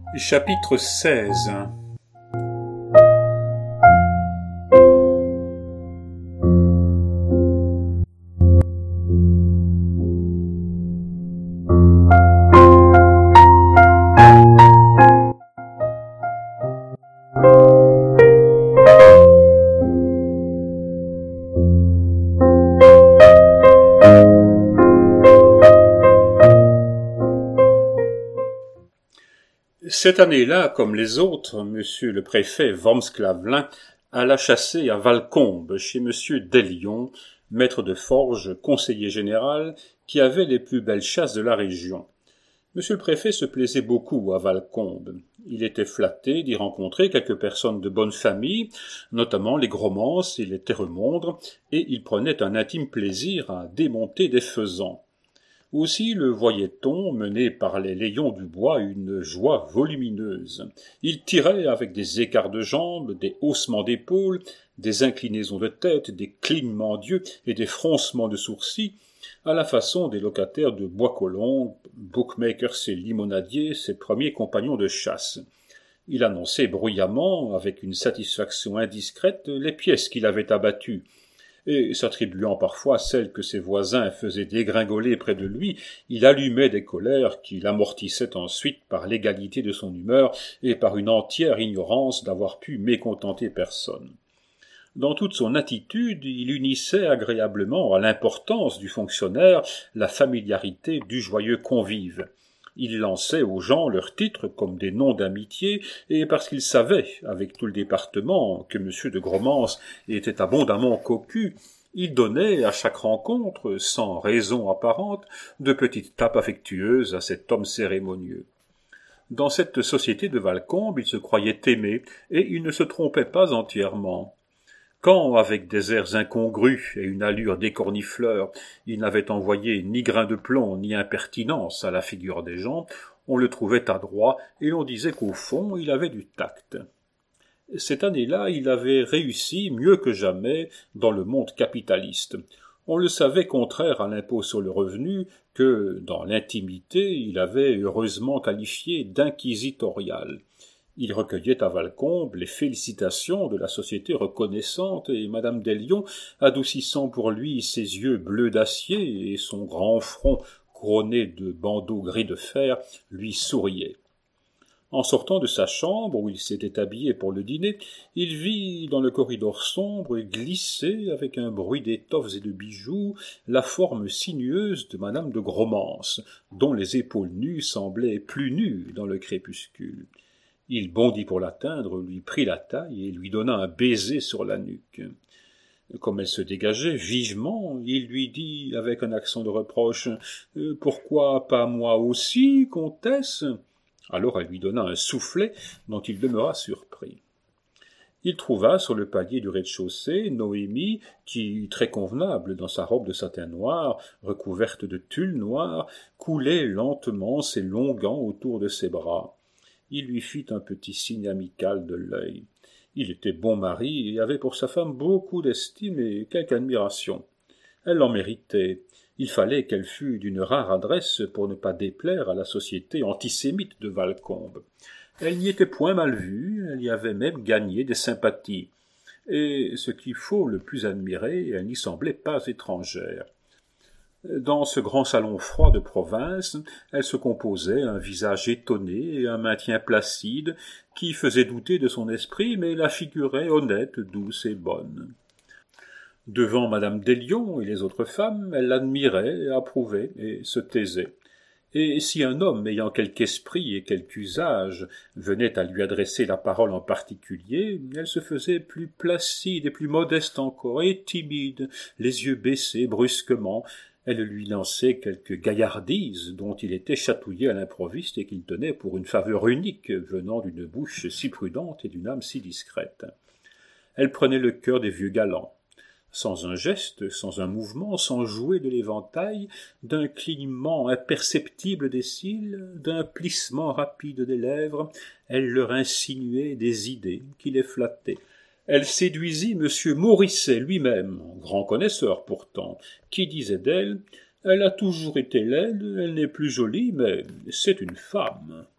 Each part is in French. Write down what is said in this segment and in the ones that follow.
Chapitre 16. Cette année-là, comme les autres, monsieur le préfet Wormsclavelin alla chasser à Valcombe, chez monsieur Delion, maître de forge, conseiller général, qui avait les plus belles chasses de la région. Monsieur le préfet se plaisait beaucoup à Valcombe. Il était flatté d'y rencontrer quelques personnes de bonne famille, notamment les Gromance et les Terremondre, et il prenait un intime plaisir à démonter des faisans. Aussi le voyait-on mener par les layons du bois une joie volumineuse. Il tirait avec des écarts de jambes, des haussements d'épaules, des inclinaisons de tête, des clignements d'yeux et des froncements de sourcils, à la façon des locataires de Bois-Colombes, bookmakers et limonadiers, ses premiers compagnons de chasse. Il annonçait bruyamment, avec une satisfaction indiscrète, les pièces qu'il avait abattues, et s'attribuant parfois celles que ses voisins faisaient dégringoler près de lui, il allumait des colères qu'il amortissait ensuite par l'égalité de son humeur et par une entière ignorance d'avoir pu mécontenter personne. Dans toute son attitude, il unissait agréablement à l'importance du fonctionnaire la familiarité du joyeux convive. Il lançait aux gens leurs titres comme des noms d'amitié, et parce qu'il savait, avec tout le département, que M. de Gromance était abondamment cocu, il donnait à chaque rencontre, sans raison apparente, de petites tapes affectueuses à cet homme cérémonieux. Dans cette société de Valcombe, il se croyait aimé, et il ne se trompait pas entièrement. Quand, avec des airs incongrus et une allure d'écornifleur, il n'avait envoyé ni grain de plomb ni impertinence à la figure des gens, on le trouvait adroit et l'on disait qu'au fond il avait du tact. Cette année-là, il avait réussi mieux que jamais dans le monde capitaliste. On le savait contraire à l'impôt sur le revenu que, dans l'intimité, il avait heureusement qualifié d'inquisitorial. Il recueillait à Valcombe les félicitations de la société reconnaissante et madame Delion, adoucissant pour lui ses yeux bleus d'acier et son grand front couronné de bandeaux gris de fer, lui souriait. En sortant de sa chambre, où il s'était habillé pour le dîner, il vit dans le corridor sombre glisser, avec un bruit d'étoffes et de bijoux, la forme sinueuse de madame de Gromance, dont les épaules nues semblaient plus nues dans le crépuscule. Il bondit pour l'atteindre, lui prit la taille et lui donna un baiser sur la nuque. Comme elle se dégageait vivement, il lui dit avec un accent de reproche « Pourquoi pas moi aussi, comtesse ?» Alors elle lui donna un soufflet dont il demeura surpris. Il trouva sur le palier du rez-de-chaussée Noémie, qui, très convenable dans sa robe de satin noir, recouverte de tulle noir, coulait lentement ses longs gants autour de ses bras. Il lui fit un petit signe amical de l'œil. Il était bon mari et avait pour sa femme beaucoup d'estime et quelque admiration. Elle l'en méritait. Il fallait qu'elle fût d'une rare adresse pour ne pas déplaire à la société antisémite de Valcombe. Elle n'y était point mal vue, elle y avait même gagné des sympathies. Et, ce qu'il faut le plus admirer, elle n'y semblait pas étrangère. Dans ce grand salon froid de province, elle se composait un visage étonné et un maintien placide qui faisait douter de son esprit, mais la figurait honnête, douce et bonne. Devant madame Delion et les autres femmes, elle l'admirait, approuvait et se taisait. Et si un homme ayant quelque esprit et quelque usage venait à lui adresser la parole en particulier, elle se faisait plus placide et plus modeste encore, et timide, les yeux baissés brusquement. Elle lui lançait quelques gaillardises dont il était chatouillé à l'improviste et qu'il tenait pour une faveur unique venant d'une bouche si prudente et d'une âme si discrète. Elle prenait le cœur des vieux galants. Sans un geste, sans un mouvement, sans jouer de l'éventail, d'un clignement imperceptible des cils, d'un plissement rapide des lèvres, elle leur insinuait des idées qui les flattaient. Elle séduisit M. Morisset lui-même, grand connaisseur pourtant, qui disait d'elle « Elle a toujours été laide, elle n'est plus jolie, mais c'est une femme ».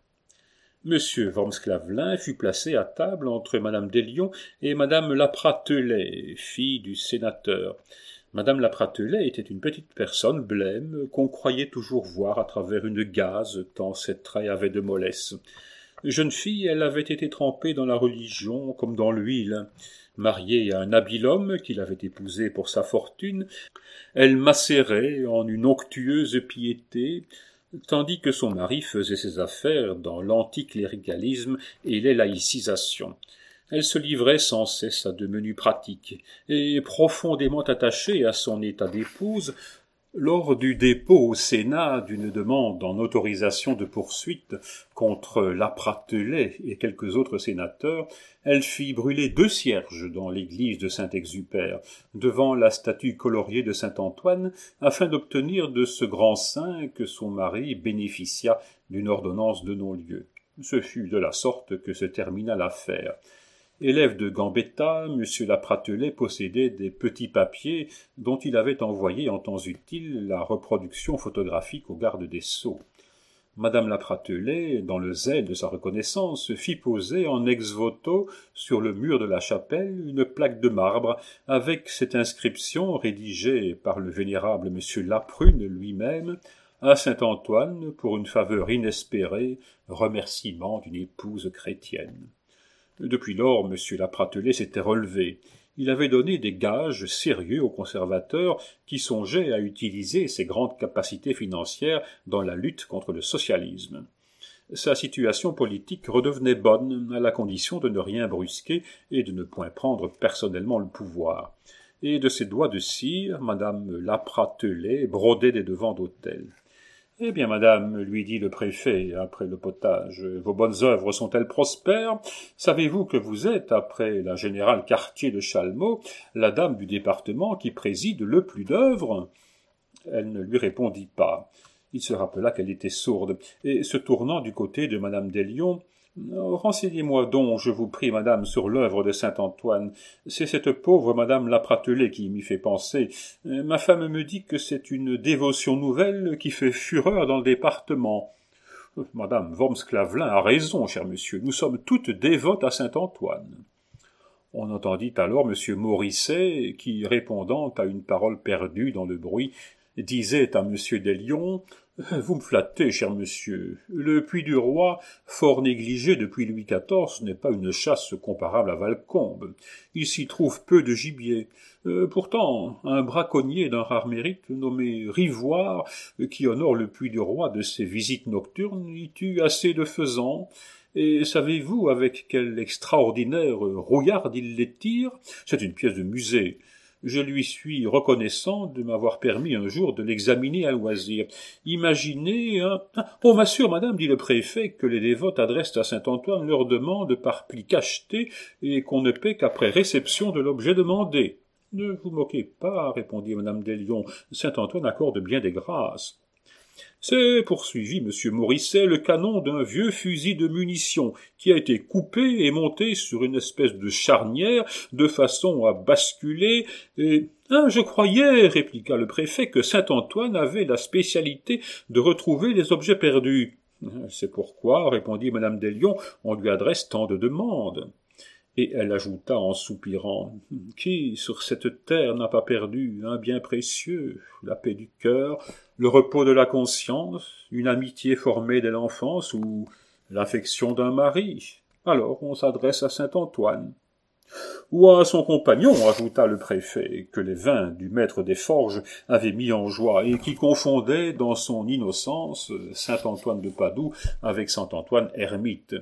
Monsieur Wormsclavelin fut placé à table entre madame Deslions et madame La Pratelet, fille du sénateur. Madame La Pratelet était une petite personne blême qu'on croyait toujours voir à travers une gaze, tant ses traits avaient de mollesse. Jeune fille, elle avait été trempée dans la religion comme dans l'huile. Mariée à un habile homme qui l'avait épousée pour sa fortune, elle macérait en une onctueuse piété, tandis que son mari faisait ses affaires dans l'anticléricalisme et les laïcisations. Elle se livrait sans cesse à de menus pratiques, et profondément attachée à son état d'épouse, lors du dépôt au Sénat d'une demande en autorisation de poursuite contre La Pratelet et quelques autres sénateurs, elle fit brûler 2 cierges dans l'église de Saint-Exupère, devant la statue coloriée de Saint-Antoine, afin d'obtenir de ce grand saint que son mari bénéficia d'une ordonnance de non-lieu. Ce fut de la sorte que se termina l'affaire. Élève de Gambetta, M. La Pratelet possédait des petits papiers dont il avait envoyé en temps utile la reproduction photographique au garde des Sceaux. Madame La Pratelet, dans le zèle de sa reconnaissance, fit poser en ex-voto sur le mur de la chapelle une plaque de marbre avec cette inscription rédigée par le vénérable M. Laprune lui-même à Saint-Antoine pour une faveur inespérée, remerciement d'une épouse chrétienne. Depuis lors, M. La Pratelet s'était relevé. Il avait donné des gages sérieux aux conservateurs qui songeaient à utiliser ses grandes capacités financières dans la lutte contre le socialisme. Sa situation politique redevenait bonne à la condition de ne rien brusquer et de ne point prendre personnellement le pouvoir. Et de ses doigts de cire, Madame La Pratelet brodait des devants d'autel. « Eh bien, madame, lui dit le préfet, après le potage, vos bonnes œuvres sont-elles prospères? Savez-vous que vous êtes, après la générale Cartier de Chalmot, la dame du département qui préside le plus d'œuvres ?» Elle ne lui répondit pas. Il se rappela qu'elle était sourde, et se tournant du côté de madame Deslions, « Renseignez-moi donc, je vous prie, madame, sur l'œuvre de Saint-Antoine. C'est cette pauvre madame La Pratelet qui m'y fait penser. Ma femme me dit que c'est une dévotion nouvelle qui fait fureur dans le département. » « Madame Wormsclavelin a raison, cher monsieur, nous sommes toutes dévotes à Saint-Antoine. » On entendit alors monsieur Morisset qui, répondant à une parole perdue dans le bruit, disait à monsieur Deslions: « Vous me flattez, cher monsieur. Le Puy du Roi, fort négligé depuis Louis XIV, n'est pas une chasse comparable à Valcombe. Il s'y trouve peu de gibier. Pourtant, un braconnier d'un rare mérite, nommé Rivoire, qui honore le Puy du Roi de ses visites nocturnes, y tue assez de faisans. Et savez-vous avec quelle extraordinaire rouillarde il les tire? C'est une pièce de musée. Je lui suis reconnaissant de m'avoir permis un jour de l'examiner à loisir. Imaginez On m'assure, madame, dit le préfet, que les dévotes adressent à Saint-Antoine leurs demandes par pli cacheté et qu'on ne paie qu'après réception de l'objet demandé. Ne vous moquez pas, répondit madame Deslions. Saint-Antoine accorde bien des grâces. C'est, poursuivit M. Morisset, le canon d'un vieux fusil de munitions qui a été coupé et monté sur une espèce de charnière de façon à basculer et... « Je croyais, répliqua le préfet, que Saint-Antoine avait la spécialité de retrouver les objets perdus. »« C'est pourquoi, répondit Madame Deslions, on lui adresse tant de demandes. » Et elle ajouta en soupirant: « Qui, sur cette terre, n'a pas perdu un bien précieux, la paix du cœur, le repos de la conscience, une amitié formée dès l'enfance ou l'affection d'un mari? Alors on s'adresse à Saint-Antoine. » « Ou à son compagnon, ajouta le préfet, que les vins du maître des forges avaient mis en joie, et qui confondait, dans son innocence, Saint-Antoine de Padoue avec Saint-Antoine ermite.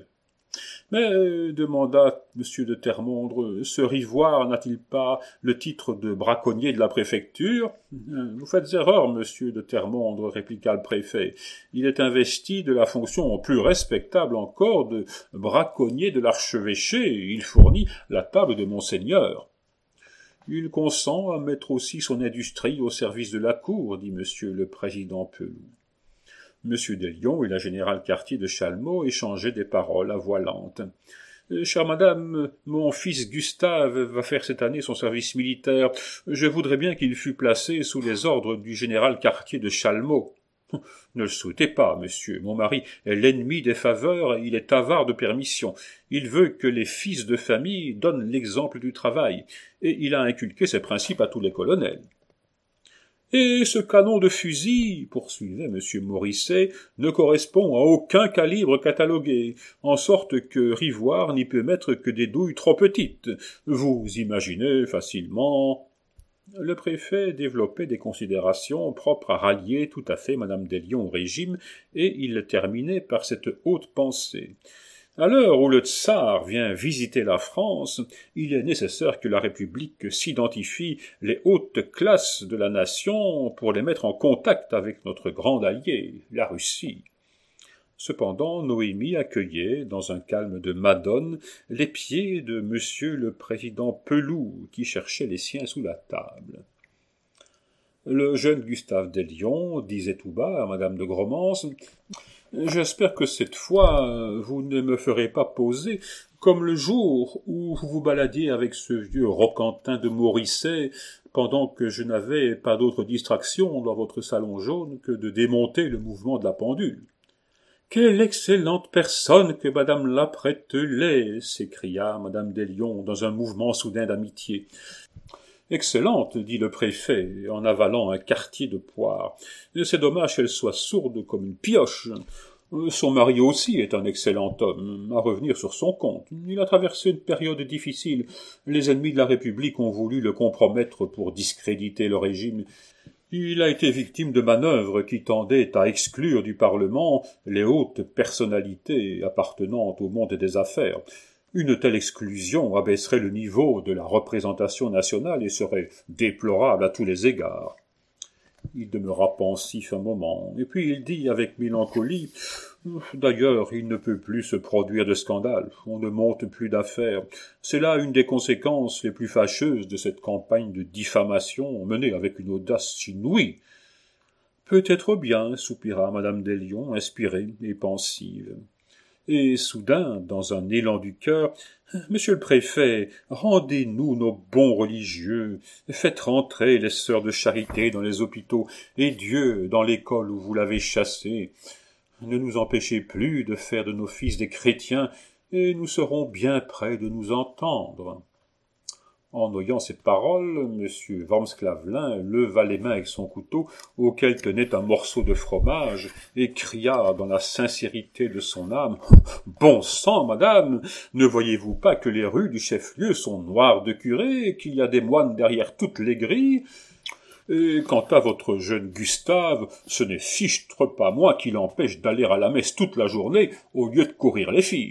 « Mais, demanda M. de Termondre, ce Rivoire n'a-t-il pas le titre de braconnier de la préfecture? »« Vous faites erreur, monsieur de Termondre, répliqua le préfet. Il est investi de la fonction plus respectable encore de braconnier de l'archevêché, et il fournit la table de monseigneur. »« Il consent à mettre aussi son industrie au service de la cour, dit monsieur le président Peloux. » M. Deslions et la générale Cartier de Chalmot échangeaient des paroles à voix lente. « Chère madame, mon fils Gustave va faire cette année son service militaire. Je voudrais bien qu'il fût placé sous les ordres du général Cartier de Chalmot. » Ne le souhaitez pas, monsieur. Mon mari est l'ennemi des faveurs et il est avare de permission. Il veut que les fils de famille donnent l'exemple du travail, et il a inculqué ces principes à tous les colonels. Et ce canon de fusil, poursuivait M. Morisset, ne correspond à aucun calibre catalogué, en sorte que Rivoire n'y peut mettre que des douilles trop petites. Vous imaginez facilement. Le préfet développait des considérations propres à rallier tout à fait Madame Deslions au régime, et il terminait par cette haute pensée. À l'heure où le tsar vient visiter la France, il est nécessaire que la République s'identifie les hautes classes de la nation pour les mettre en contact avec notre grand allié, la Russie. Cependant, Noémie accueillait, dans un calme de madone, les pieds de monsieur le président Peloux, qui cherchait les siens sous la table. Le jeune Gustave Deslions disait tout bas à madame de Gromance: « J'espère que cette fois, vous ne me ferez pas poser comme le jour où vous vous baladiez avec ce vieux Roquentin de Morisset, pendant que je n'avais pas d'autre distraction dans votre salon jaune que de démonter le mouvement de la pendule. » « Quelle excellente personne que madame la Prêtelet !» s'écria madame Deslions dans un mouvement soudain d'amitié. « Excellente, dit le préfet, en avalant un quartier de poire. C'est dommage qu'elle soit sourde comme une pioche. Son mari aussi est un excellent homme, à revenir sur son compte. Il a traversé une période difficile. Les ennemis de la République ont voulu le compromettre pour discréditer le régime. Il a été victime de manœuvres qui tendaient à exclure du Parlement les hautes personnalités appartenant au monde des affaires. Une telle exclusion abaisserait le niveau de la représentation nationale et serait déplorable à tous les égards. Il demeura pensif un moment, et puis il dit avec mélancolie: « D'ailleurs, il ne peut plus se produire de scandale, on ne monte plus d'affaires. C'est là une des conséquences les plus fâcheuses de cette campagne de diffamation menée avec une audace inouïe. » « Peut-être bien, » soupira madame Deslions, inspirée et pensive. Et soudain, dans un élan du cœur: « Monsieur le préfet, rendez-nous nos bons religieux, faites rentrer les sœurs de charité dans les hôpitaux, et Dieu dans l'école où vous l'avez chassé. Ne nous empêchez plus de faire de nos fils des chrétiens, et nous serons bien près de nous entendre. » En oyant ces paroles, M. Wormsclavelin leva les mains avec son couteau, auquel tenait un morceau de fromage, et cria dans la sincérité de son âme: « Bon sang, madame, ne voyez-vous pas que les rues du chef-lieu sont noires de curés, qu'il y a des moines derrière toutes les grilles ? Et quant à votre jeune Gustave, ce n'est fichtre pas moi qui l'empêche d'aller à la messe toute la journée, au lieu de courir les filles. »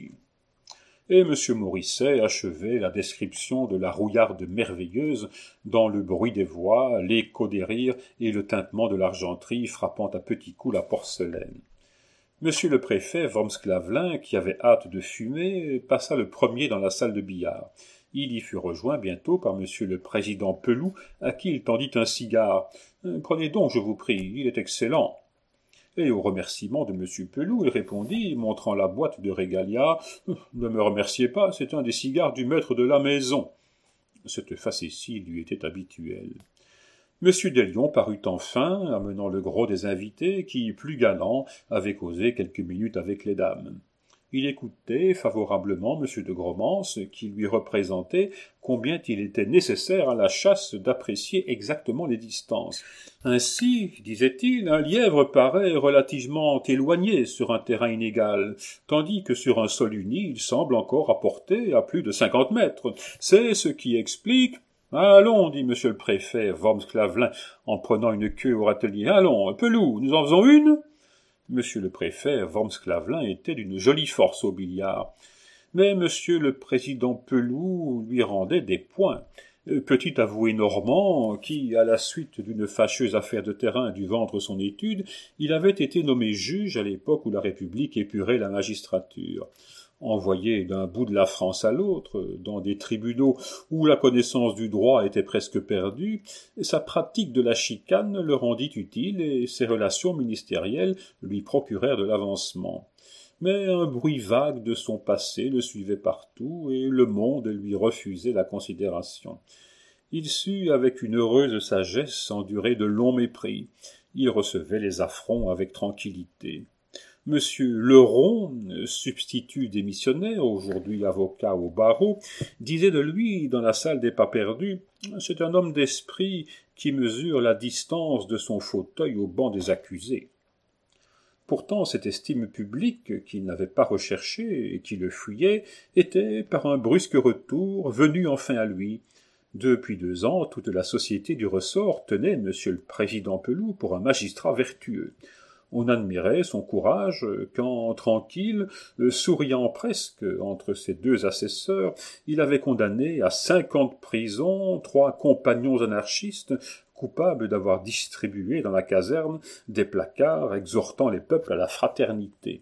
Et M. Morisset achevait la description de la rouillarde merveilleuse dans le bruit des voix, l'écho des rires et le tintement de l'argenterie frappant à petits coups la porcelaine. M. le préfet Wormsclavelin, qui avait hâte de fumer, passa le premier dans la salle de billard. Il y fut rejoint bientôt par M. le président Peloux, à qui il tendit un cigare. « Prenez donc, je vous prie, il est excellent. » Et au remerciement de M. Peloux, il répondit, montrant la boîte de régalia: « Ne me remerciez pas, c'est un des cigares du maître de la maison. » Cette facétie lui était habituelle. M. Deslions parut enfin, amenant le gros des invités, qui, plus galant, avaient causé quelques minutes avec les dames. Il écoutait favorablement M. de Gromance, qui lui représentait combien il était nécessaire à la chasse d'apprécier exactement les distances. Ainsi, disait-il, un lièvre paraît relativement éloigné sur un terrain inégal, tandis que sur un sol uni, il semble encore à portée à plus de 50 mètres. C'est ce qui explique... « Allons, dit monsieur le préfet Wormsclavelin, en prenant une queue au râtelier. Allons, Peloux, nous en faisons une ?» Monsieur le préfet Wormsclavelin était d'une jolie force au billard. Mais monsieur le président Peloux lui rendait des points. Petit avoué normand, qui, à la suite d'une fâcheuse affaire de terrain, dut vendre son étude, il avait été nommé juge à l'époque où la République épurait la magistrature. Envoyé d'un bout de la France à l'autre, dans des tribunaux où la connaissance du droit était presque perdue, sa pratique de la chicane le rendit utile et ses relations ministérielles lui procurèrent de l'avancement. Mais un bruit vague de son passé le suivait partout et le monde lui refusait la considération. Il sut avec une heureuse sagesse endurer de longs mépris. Il recevait les affronts avec tranquillité. Monsieur Leron, substitut démissionnaire, aujourd'hui avocat au barreau, disait de lui, dans la salle des pas perdus, « C'est un homme d'esprit qui mesure la distance de son fauteuil au banc des accusés. » Pourtant, cette estime publique, qu'il n'avait pas recherchée et qui le fuyait, était, par un brusque retour, venue enfin à lui. Depuis 2 ans, toute la société du ressort tenait monsieur le président Peloux pour un magistrat vertueux. On admirait son courage quand, tranquille, souriant presque entre ses 2 assesseurs, il avait condamné à 5 ans de prison 3 compagnons anarchistes coupables d'avoir distribué dans la caserne des placards exhortant les peuples à la fraternité.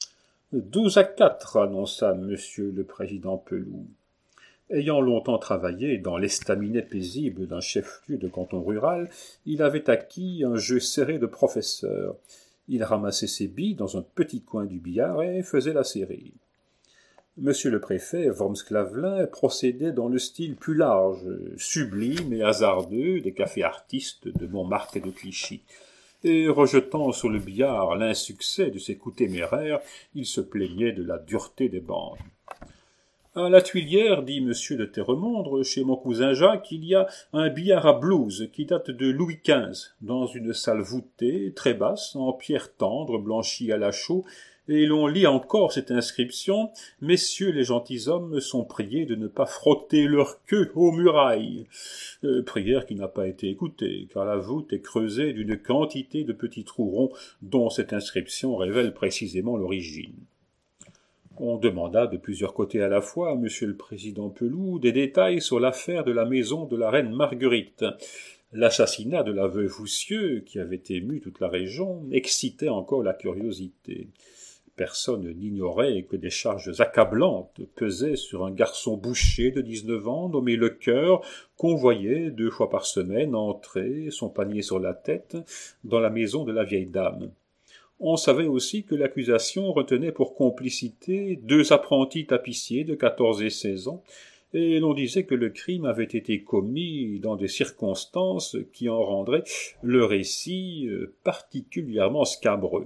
12-4, annonça monsieur le président Peloux. Ayant longtemps travaillé dans l'estaminet paisible d'un chef-lieu de canton rural, il avait acquis un jeu serré de professeur. Il ramassait ses billes dans un petit coin du billard et faisait la série. Monsieur le préfet, Worms-Clavelin, procédait dans le style plus large, sublime et hasardeux des cafés artistes de Montmartre et de Clichy. Et rejetant sur le billard l'insuccès de ses coups téméraires, il se plaignait de la dureté des bandes. À la Tuilière, dit monsieur de Terremondre, chez mon cousin Jacques, il y a un billard à blouse qui date de Louis XV, dans une salle voûtée, très basse, en pierre tendre, blanchie à la chaux, et l'on lit encore cette inscription « Messieurs les gentilshommes sont priés de ne pas frotter leur queue aux murailles ». Prière qui n'a pas été écoutée, car la voûte est creusée d'une quantité de petits trous ronds dont cette inscription révèle précisément l'origine. On demanda de plusieurs côtés à la fois à monsieur le président Peloux des détails sur l'affaire de la maison de la reine Marguerite. L'assassinat de la veuve Houssieu, qui avait ému toute la région, excitait encore la curiosité. Personne n'ignorait que des charges accablantes pesaient sur un garçon boucher de 19 ans, nommé Lecœur, qu'on voyait 2 fois par semaine entrer, son panier sur la tête, dans la maison de la vieille dame. On savait aussi que l'accusation retenait pour complicité 2 apprentis tapissiers de 14 et 16 ans, et l'on disait que le crime avait été commis dans des circonstances qui en rendraient le récit particulièrement scabreux.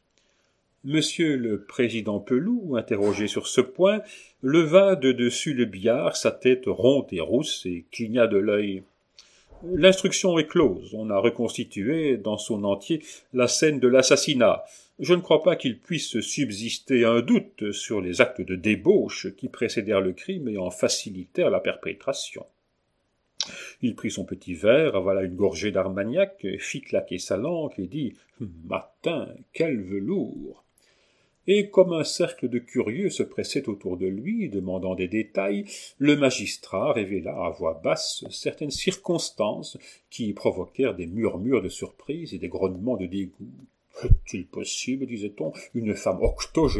Monsieur le président Peloux, interrogé sur ce point, leva de dessus le billard sa tête ronde et rousse et cligna de l'œil. L'instruction est close, on a reconstitué dans son entier la scène de l'assassinat. Je ne crois pas qu'il puisse subsister un doute sur les actes de débauche qui précédèrent le crime et en facilitèrent la perpétration. Il prit son petit verre, avala une gorgée d'Armagnac, fit claquer sa langue et dit « Matin, quel velours !» Et comme un cercle de curieux se pressait autour de lui, demandant des détails, le magistrat révéla à voix basse certaines circonstances qui provoquèrent des murmures de surprise et des grognements de dégoût. « Est-il possible, disait-on, une femme octogénaire ?»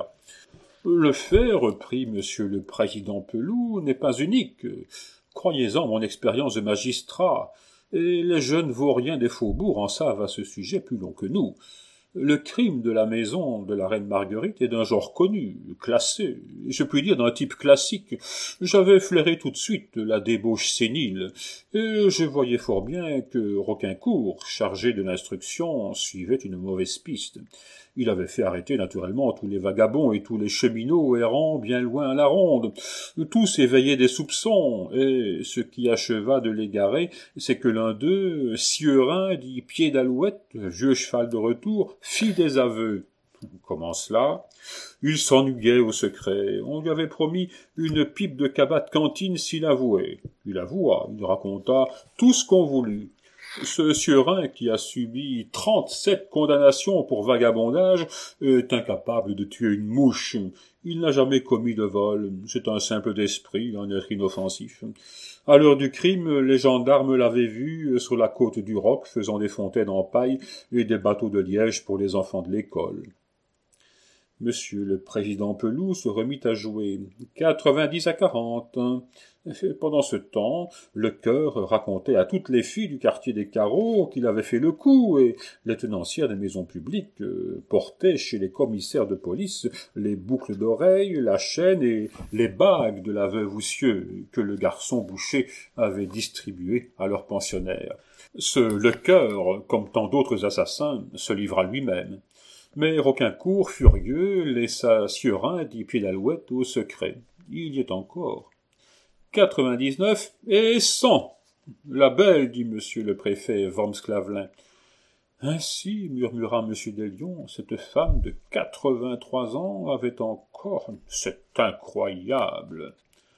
Le fait, reprit monsieur le président Peloux, n'est pas unique. Croyez-en mon expérience de magistrat, et les jeunes vauriens des faubourgs en savent à ce sujet plus long que nous. Le crime de la maison de la reine Marguerite est d'un genre connu, classé, je puis dire d'un type classique. J'avais flairé tout de suite la débauche sénile, et je voyais fort bien que Roquincourt, chargé de l'instruction, suivait une mauvaise piste. Il avait fait arrêter naturellement tous les vagabonds et tous les cheminots errant bien loin à la ronde. Tous éveillaient des soupçons, et ce qui acheva de l'égarer, c'est que l'un d'eux, Sieurin, dit Pied d'Alouette, vieux cheval de retour, fit des aveux. Comment cela? Il s'ennuyait au secret. On lui avait promis une pipe de cabas de cantine s'il avouait. Il avoua, il raconta tout ce qu'on voulut. Ce Sieurin, qui a subi 37 condamnations pour vagabondage, est incapable de tuer une mouche. Il n'a jamais commis de vol. C'est un simple d'esprit, un être inoffensif. À l'heure du crime, les gendarmes l'avaient vu sur la côte du Roc, faisant des fontaines en paille et des bateaux de liège pour les enfants de l'école. Monsieur le président Peloux se remit à jouer 90 à 40. Pendant ce temps, le chœur racontait à toutes les filles du quartier des Carreaux qu'il avait fait le coup, et les tenancières des maisons publiques portaient chez les commissaires de police les boucles d'oreilles, la chaîne et les bagues de la veuve Houssieu que le garçon boucher avait distribuées à leurs pensionnaires. Ce Lecœur, comme tant d'autres assassins, se livra lui-même. Mais Roquincourt, furieux, laissa Siorin d'y pied d'alouette au secret. Il y est encore. 99 et 100. La belle, dit monsieur le préfet Worms-Clavelin. Ainsi, murmura M. Deslions, cette femme de 83 ans avait encore... C'est incroyable.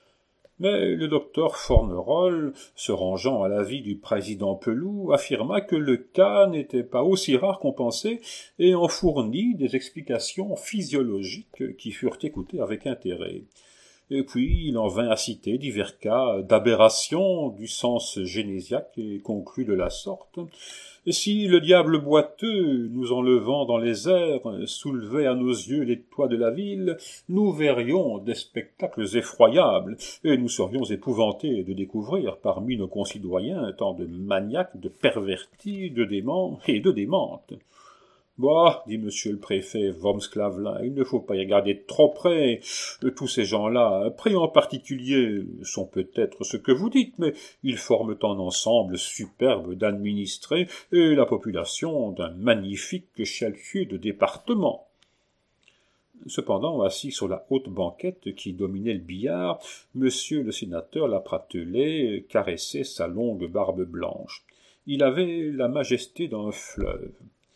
Mais le docteur Fornerol, se rangeant à l'avis du président Peloux, affirma que le cas n'était pas aussi rare qu'on pensait et en fournit des explications physiologiques qui furent écoutées avec intérêt. Et puis il en vint à citer divers cas d'aberration du sens génésiaque et conclut de la sorte. Si le diable boiteux, nous enlevant dans les airs, soulevait à nos yeux les toits de la ville, nous verrions des spectacles effroyables, et nous serions épouvantés de découvrir parmi nos concitoyens tant de maniaques, de pervertis, de déments et de démentes. Bah, dit monsieur le préfet Worms-Clavelin, il ne faut pas y regarder de trop près. Tous ces gens-là, près en particulier, sont peut-être ce que vous dites, mais ils forment un ensemble superbe d'administrés et la population d'un magnifique chalutier de département. Cependant, assis sur la haute banquette qui dominait le billard, monsieur le sénateur Lapratelet caressait sa longue barbe blanche. Il avait la majesté d'un fleuve.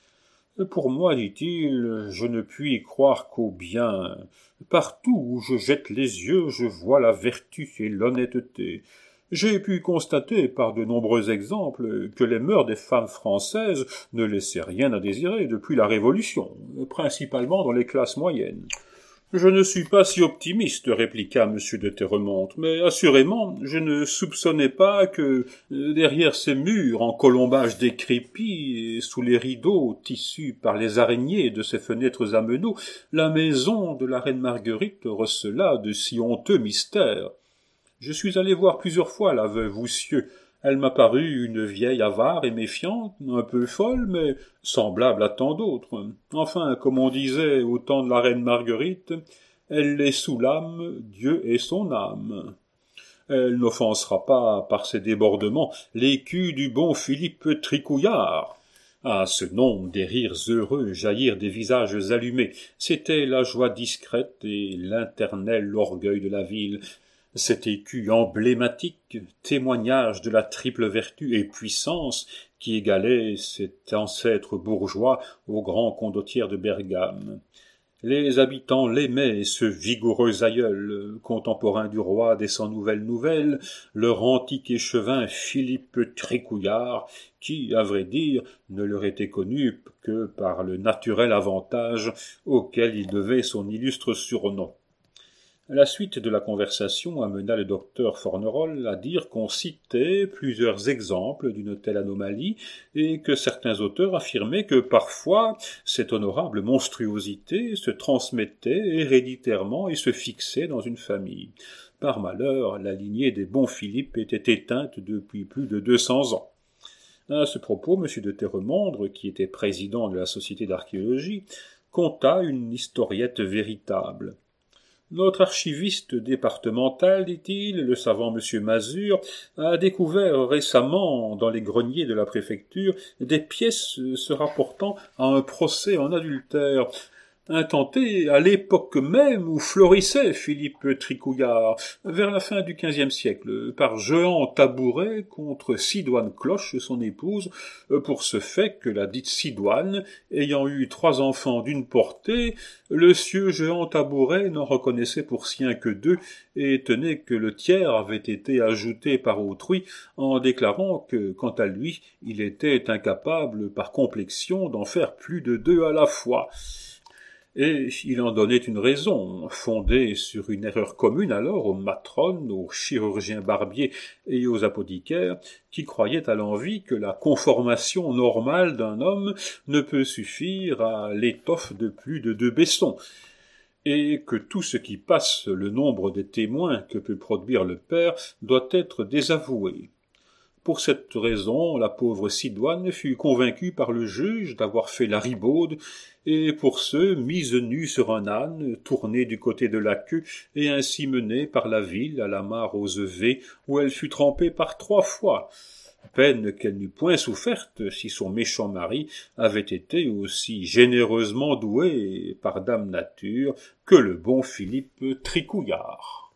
Pour moi, dit-il, je ne puis croire qu'au bien. Partout où je jette les yeux, je vois la vertu et l'honnêteté. J'ai pu constater par de nombreux exemples que les mœurs des femmes françaises ne laissaient rien à désirer depuis la Révolution, principalement dans les classes moyennes. Je ne suis pas si optimiste, répliqua M. de Terremonte, mais assurément, je ne soupçonnais pas que, derrière ces murs en colombage décrépit et sous les rideaux tissus par les araignées de ces fenêtres à meneaux, la maison de la reine Marguerite recelât de si honteux mystères. Je suis allé voir plusieurs fois la veuve Houssieu. Elle m'a paru une vieille avare et méfiante, un peu folle, mais semblable à tant d'autres. Enfin, comme on disait au temps de la reine Marguerite, elle est sous l'âme, Dieu est son âme. Elle n'offensera pas, par ses débordements, l'écu du bon Philippe Tricouillard. À ce nom, des rires heureux jaillirent des visages allumés. C'était la joie discrète et l'éternel orgueil de la ville. Cet écu emblématique, témoignage de la triple vertu et puissance qui égalait cet ancêtre bourgeois au grand condottiere de Bergame. Les habitants l'aimaient, ce vigoureux aïeul, contemporain du roi des 100 nouvelles, leur antique échevin Philippe Tricouillard, qui, à vrai dire, ne leur était connu que par le naturel avantage auquel il devait son illustre surnom. La suite de la conversation amena le docteur Fornerol à dire qu'on citait plusieurs exemples d'une telle anomalie et que certains auteurs affirmaient que parfois cette honorable monstruosité se transmettait héréditairement et se fixait dans une famille. Par malheur, la lignée des bons Philippe était éteinte depuis plus de 200 ans. À ce propos, M. de Terremondre, qui était président de la Société d'archéologie, conta une historiette véritable. Notre archiviste départemental, dit-il, le savant M. Mazure, a découvert récemment dans les greniers de la préfecture des pièces se rapportant à un procès en adultère, intenté à l'époque même où florissait Philippe Tricouillard, vers la fin du XVe siècle, par Jehan Tabouret contre Sidoine Cloche, son épouse, pour ce fait que la dite Sidoine, ayant eu 3 enfants d'une portée, le sieur Jehan Tabouret n'en reconnaissait pour sien que 2, et tenait que le tiers avait été ajouté par autrui, en déclarant que, quant à lui, il était incapable, par complexion, d'en faire plus de 2 à la fois. Et il en donnait une raison, fondée sur une erreur commune alors aux matrones, aux chirurgiens barbiers et aux apothicaires, qui croyaient à l'envi que la conformation normale d'un homme ne peut suffire à l'étoffe de plus de 2 baissons. et que tout ce qui passe le nombre des témoins que peut produire le père doit être désavoué. Pour cette raison, la pauvre Sidoine fut convaincue par le juge d'avoir fait la ribaude, et pour ce, mise nue sur un âne, tournée du côté de la queue, et ainsi menée par la ville à la mare aux Evets, où elle fut trempée par 3 fois, peine qu'elle n'eût point soufferte si son méchant mari avait été aussi généreusement doué par Dame Nature que le bon Philippe Tricouillard.